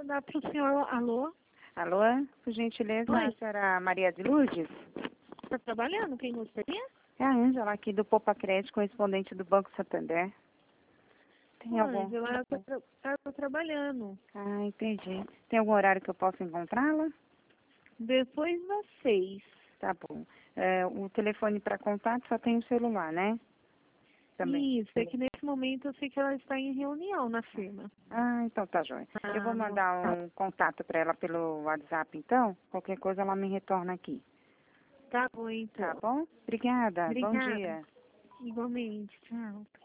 mandar para o senhor. Alô? Alô, por gentileza, Oi. a senhora Maria de Lourdes? Está trabalhando? Quem gostaria? É a Ângela aqui do Poupa Crédito, correspondente do Banco Santander. Tem algum? Ângela, está trabalhando. Ah, entendi. Tem algum horário que eu possa encontrá-la? Depois das 6. Tá bom. O telefone para contato só tem o celular, né? Também. Isso, é que nesse momento eu sei que ela está em reunião na firma. Ah, então tá joia. Eu vou Não. mandar um contato para ela pelo WhatsApp, então. Qualquer coisa ela me retorna aqui. Tá bom, então. Tá bom? Obrigada. Bom Obrigada. dia. Igualmente, tchau.